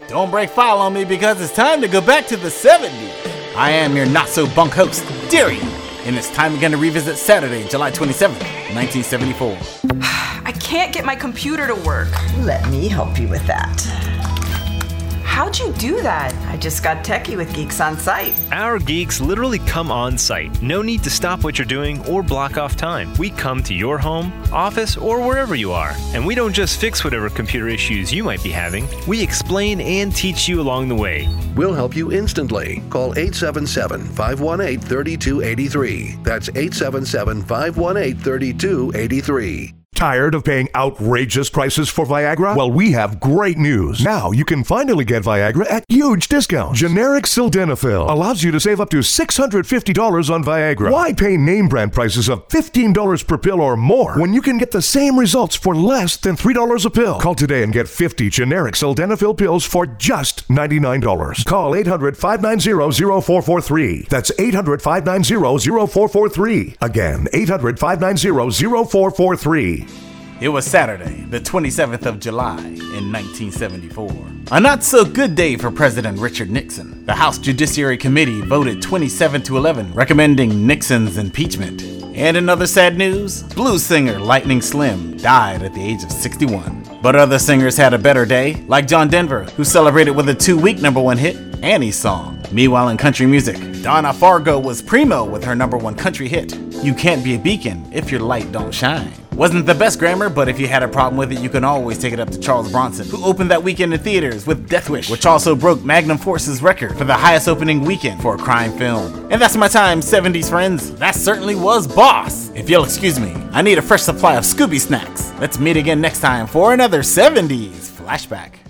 Don't break file on me because it's time to go back to the 70s. I am your not-so-bunk host, Darian, and it's time again to revisit Saturday, July 27th, 1974. I can't get my computer to work. Let me help you with that. How'd you do that? I just got techie with Geeks on Site. Our geeks literally come on site. No need to stop what you're doing or block off time. We come to your home, office, or wherever you are. And we don't just fix whatever computer issues you might be having. We explain and teach you along the way. We'll help you instantly. Call 877-518-3283. That's 877-518-3283. Tired of paying outrageous prices for Viagra? Well, we have great news. Now you can finally get Viagra at huge discounts. Generic Sildenafil allows you to save up to $650 on Viagra. Why pay name brand prices of $15 per pill or more when you can get the same results for less than $3 a pill? Call today and get 50 generic Sildenafil pills for just $99. Call 800-590-0443. That's 800-590-0443. Again, 800-590-0443. It was Saturday, the 27th of July in 1974. A not-so-good day for President Richard Nixon. The House Judiciary Committee voted 27-11, recommending Nixon's impeachment. And in other sad news, blues singer Lightning Slim died at the age of 61. But other singers had a better day, like John Denver, who celebrated with a 2-week #1 hit, Annie's Song. Meanwhile, in country music, Donna Fargo was primo with her #1 country hit, You Can't Be a Beacon If Your Light Don't Shine. Wasn't the best grammar, but if you had a problem with it, you can always take it up to Charles Bronson, who opened that weekend in theaters with Death Wish, which also broke Magnum Force's record for the highest opening weekend for a crime film. And that's my time, 70s friends. That certainly was boss. If you'll excuse me, I need a fresh supply of Scooby snacks. Let's meet again next time for another 70s flashback.